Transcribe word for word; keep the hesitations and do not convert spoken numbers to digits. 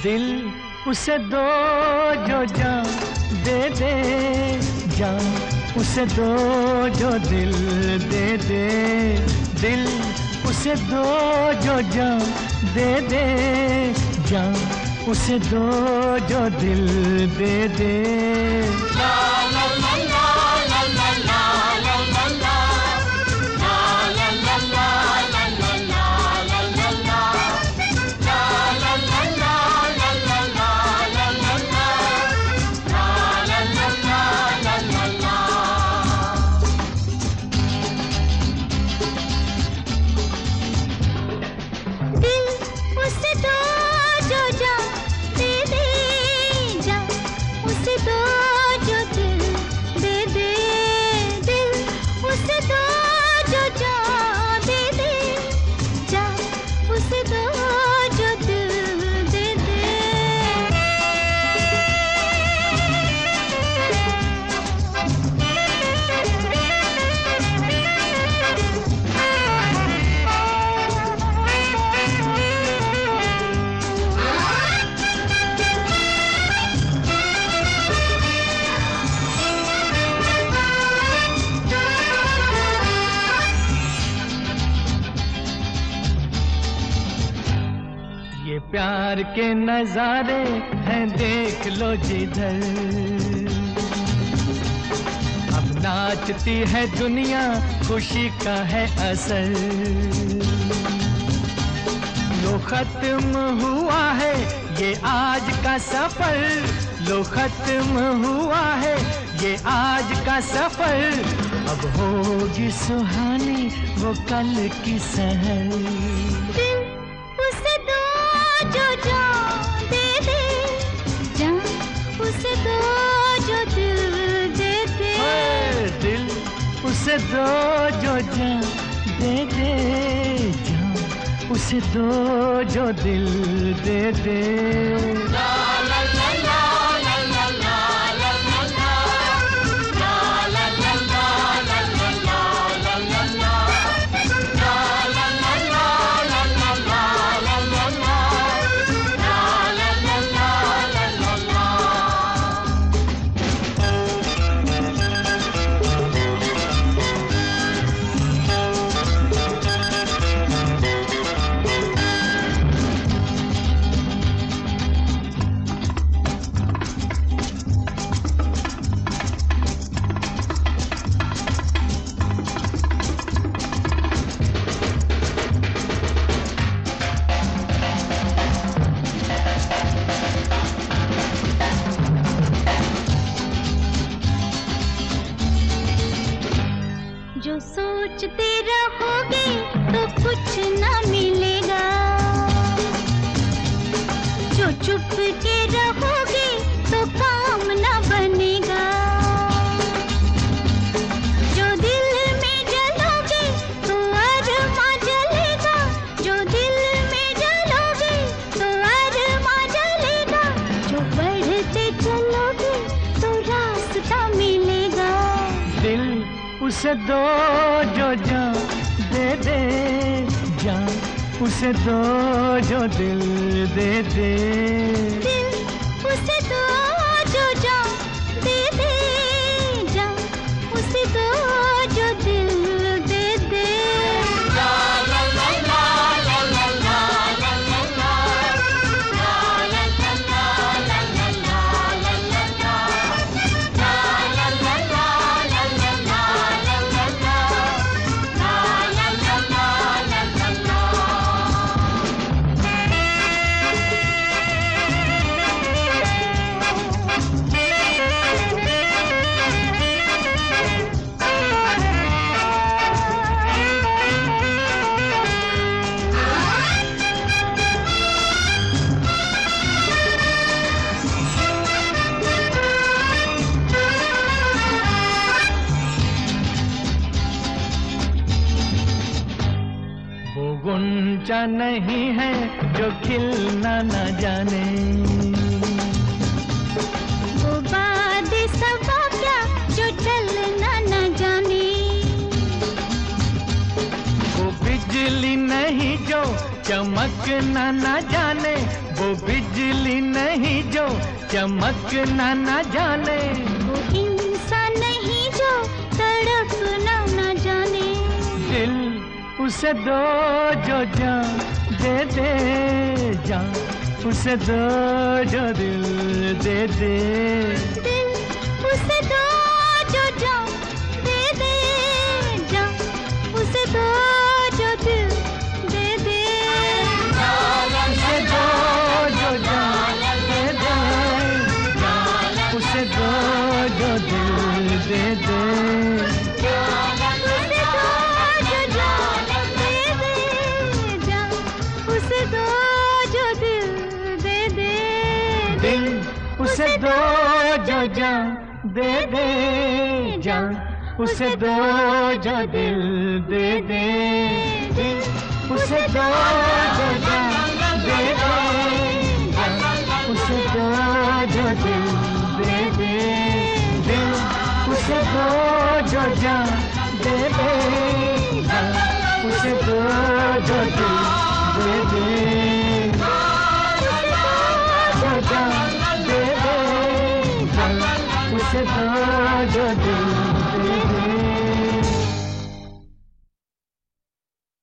दिल उसे दो जो जान दे दे, जान उसे दो जो दिल दे दे, दिल उसे दो जो जान दे दे, जान उसे दो जो दिल दे दे। ला ला ला ला ला ला ला ला ला ला ला ला ला ला ला ला ला ला प्यार के नजारे हैं देख लो जिधर, अब नाचती है दुनिया खुशी का है असर। लो खत्म हुआ है ये आज का सफर, लो खत्म हुआ है ये आज का सफर, अब होगी सुहानी वो कल की सहर। जो जान दे दे, जान उसे दो जो दिल दे दे, दिल उसे दो जो जान दे दे, जान उसे दो जो दिल दे दे। ला ला ला ला ला ला ला ला ला ला ला ला ला ला ला ला ला। जो सोचते रहोगे तो कुछ ना मिलेगा, जो चुप के रहोगे तो काम ना बनेगा, जो दिल में जलोगे तो अरमा जलेगा, जो दिल में जलोगे तो अरमा जलेगा, जो बढ़ते चलोगे तो रास्ता मिलेगा। दिल उसे दो जो जान दे दे, जान उसे दो जो दिल दे दे, दिल उसे दो जो जान दे दे, जान उसे दो जो दिल दे दे। ला ला ला ला ला ला ला ला ला ला ला ला ला ला ला ला ला। गुंजा नहीं है जो खिलना न जाने, वो बात सबा क्या जो चलना न जाने, वो बिजली नहीं जो चमकना न जाने, वो बिजली नहीं जो चमकना न जाने, वो इंसान नहीं जो तड़पना न जाने। दिल उसे दो जो जान दे दे, जान उसे दो जो दिल दे दे। दिल उसे दो जो जान दे दे, जान उसे दो जो दिल दे दे। उसे दो जो जान दे दे, जान उसे दो जो दिल दे दे। दिल उसे दो जो जान दे दे, जान उसे दो जो दिल दे दे। दिल उसे दो जो जान दे दे, जान उसे दो जो दिल दे दे। दिल उसे दो जो जान दे दे, जान उसे दो जो दिल दे दे। दे दे, उसे दो जो दिल